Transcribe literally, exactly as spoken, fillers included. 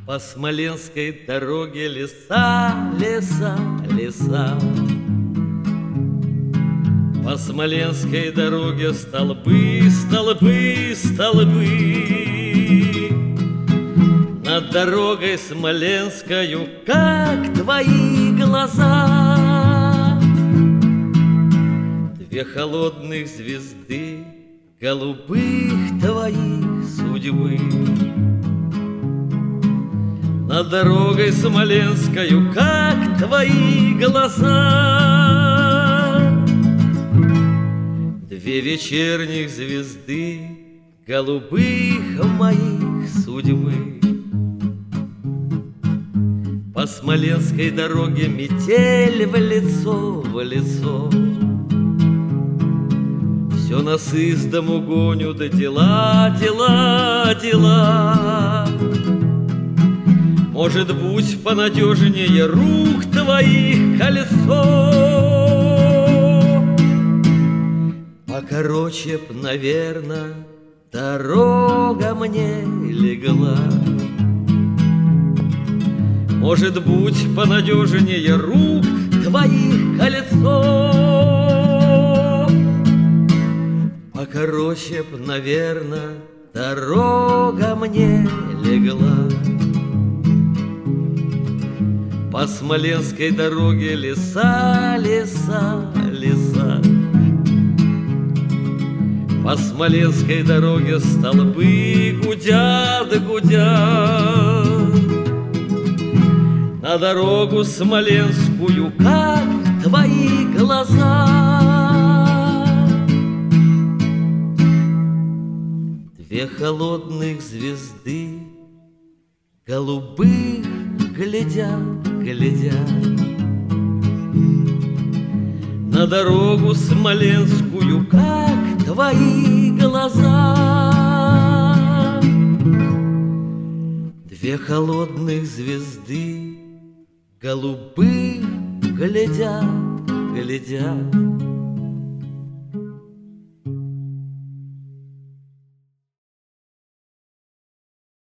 По смоленской дороге леса, леса, леса. По смоленской дороге столбы, столбы, столбы. Над дорогой смоленскою, как твои глаза. Две холодных звезды, голубых твоих судьбы. Над дорогой смоленскою, как твои глаза. Две вечерних звезды, голубых моих судьбы. По смоленской дороге метель в лицо, в лицо. Все нас из дому гонят, дела, дела, дела. Может, будь понадежнее рук твоих колесо. Покороче б, наверно, дорога мне легла. Может, будь понадежнее рук твоих колесо. Покороче б, наверно, дорога мне легла. По смоленской дороге леса, леса, леса. По смоленской дороге столбы гудят, гудят. На дорогу смоленскую, как твои глаза. Две холодных звезды, голубых, глядят, глядят. На дорогу смоленскую, как твои глаза. Две холодных звезды, голубых, глядят, глядят.